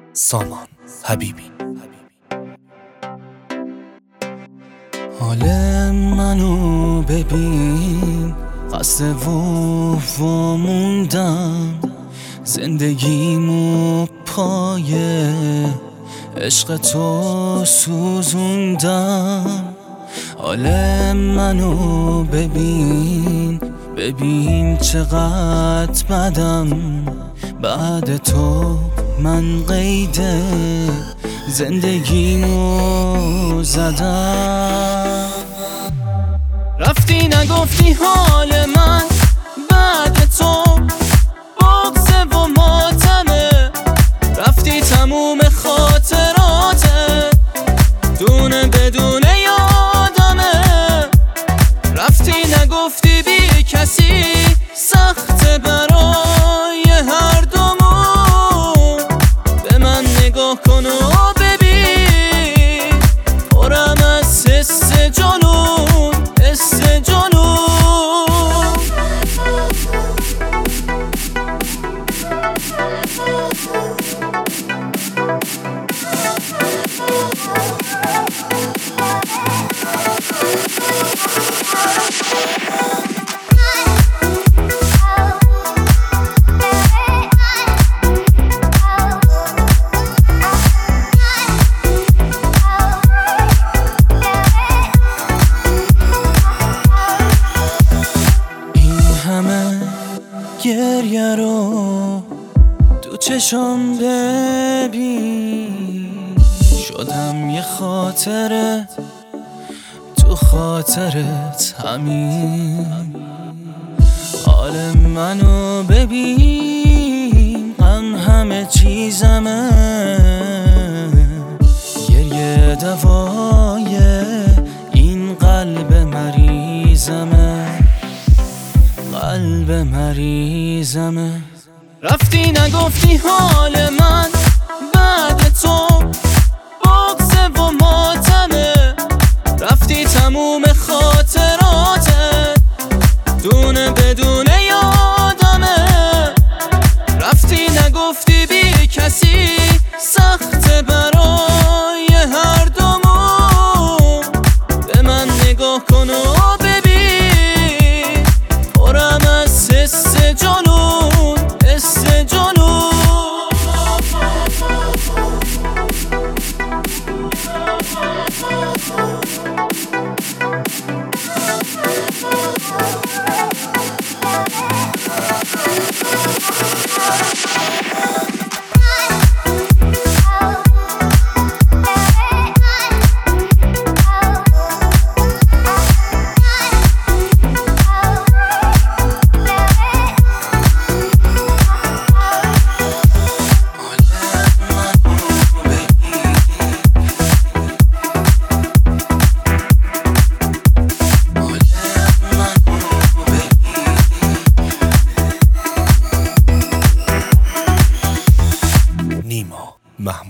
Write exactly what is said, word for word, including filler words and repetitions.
سامان حبیبی. حال منو ببین، خسته و واموندم، زندگیمو پای عشق تو سوزوندم. حال منو ببین، ببین چقدر بدم، بعد تو من قید زندگیمو زدم. رفتی نگفتی حال من بعد تو بغضه و ماتمه، رفتی تموم خاطراتت دونه بدونه یادمه. رفتی نگفتی بی کسی سخته برای هر دومون، به من نگاه کن و ببین پرم از حس جنون، حس جنون. گریه رو تو چشم ببین، شدم یه خاطره تو خاطرت همین. حال منو ببین، غم همه چیزمه، گریه دوای این قلب مریضمه، قلب مریضمه. رفتی نگفتی حال من بعد تو بغضه و ماتمه، رفتی تموم خاطراتت دونه بدونه یادمه. رفتی نگفتی بی کسی سخته برای هر دومون، به من نگاه کن و ببین پرم از حس جنون، حس جنون. نیما محمود.